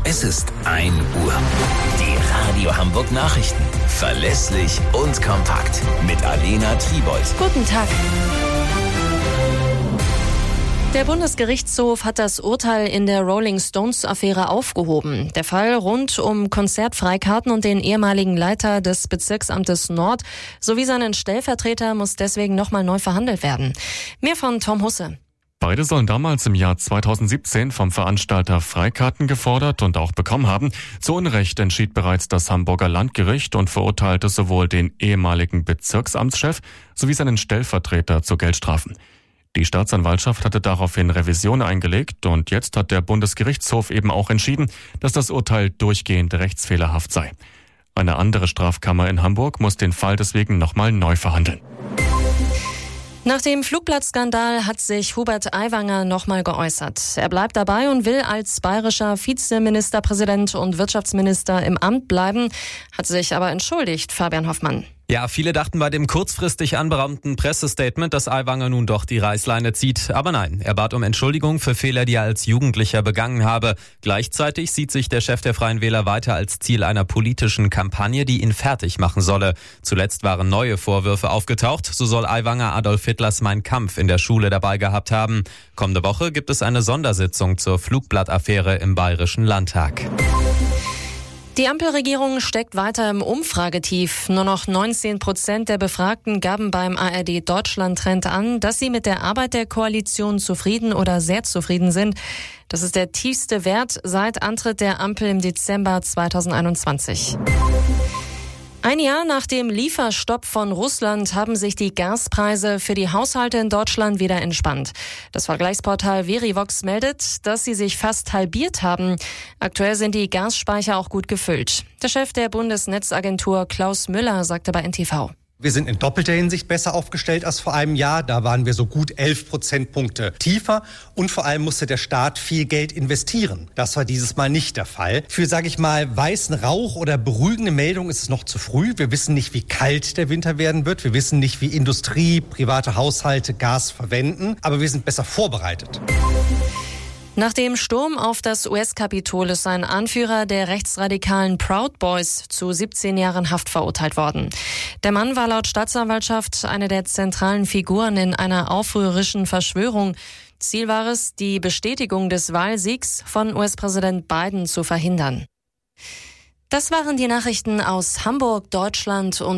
Es ist 1 Uhr. Die Radio Hamburg Nachrichten. Verlässlich und kompakt. Mit Alena Tribold. Guten Tag. Der Bundesgerichtshof hat das Urteil in der Rolling Stones-Affäre aufgehoben. Der Fall rund um Konzertfreikarten und den ehemaligen Leiter des Bezirksamtes Nord sowie seinen Stellvertreter muss deswegen nochmal neu verhandelt werden. Mehr von Tom Husse. Beide sollen damals im Jahr 2017 vom Veranstalter Freikarten gefordert und auch bekommen haben. Zu Unrecht entschied bereits das Hamburger Landgericht und verurteilte sowohl den ehemaligen Bezirksamtschef sowie seinen Stellvertreter zu Geldstrafen. Die Staatsanwaltschaft hatte daraufhin Revision eingelegt und jetzt hat der Bundesgerichtshof eben auch entschieden, dass das Urteil durchgehend rechtsfehlerhaft sei. Eine andere Strafkammer in Hamburg muss den Fall deswegen nochmal neu verhandeln. Nach dem Flugblattskandal hat sich Hubert Aiwanger nochmal geäußert. Er bleibt dabei und will als bayerischer Vizeministerpräsident und Wirtschaftsminister im Amt bleiben, hat sich aber entschuldigt, Fabian Hoffmann. Ja, viele dachten bei dem kurzfristig anberaumten Pressestatement, dass Aiwanger nun doch die Reißleine zieht. Aber nein, er bat um Entschuldigung für Fehler, die er als Jugendlicher begangen habe. Gleichzeitig sieht sich der Chef der Freien Wähler weiter als Ziel einer politischen Kampagne, die ihn fertig machen solle. Zuletzt waren neue Vorwürfe aufgetaucht. So soll Aiwanger Adolf Hitlers Mein Kampf in der Schule dabei gehabt haben. Kommende Woche gibt es eine Sondersitzung zur Flugblattaffäre im Bayerischen Landtag. Die Ampelregierung steckt weiter im Umfragetief. Nur noch 19% der Befragten gaben beim ARD Deutschland-Trend an, dass sie mit der Arbeit der Koalition zufrieden oder sehr zufrieden sind. Das ist der tiefste Wert seit Antritt der Ampel im Dezember 2021. Ein Jahr nach dem Lieferstopp von Russland haben sich die Gaspreise für die Haushalte in Deutschland wieder entspannt. Das Vergleichsportal Verivox meldet, dass sie sich fast halbiert haben. Aktuell sind die Gasspeicher auch gut gefüllt. Der Chef der Bundesnetzagentur Klaus Müller sagte bei NTV: Wir sind in doppelter Hinsicht besser aufgestellt als vor einem Jahr. Da waren wir so gut 11 Prozentpunkte tiefer. Und vor allem musste der Staat viel Geld investieren. Das war dieses Mal nicht der Fall. Für, sage ich mal, weißen Rauch oder beruhigende Meldung ist es noch zu früh. Wir wissen nicht, wie kalt der Winter werden wird. Wir wissen nicht, wie Industrie, private Haushalte Gas verwenden. Aber wir sind besser vorbereitet. Nach dem Sturm auf das US-Kapitol ist ein Anführer der rechtsradikalen Proud Boys zu 17 Jahren Haft verurteilt worden. Der Mann war laut Staatsanwaltschaft eine der zentralen Figuren in einer aufrührerischen Verschwörung. Ziel war es, die Bestätigung des Wahlsiegs von US-Präsident Biden zu verhindern. Das waren die Nachrichten aus Hamburg, Deutschland und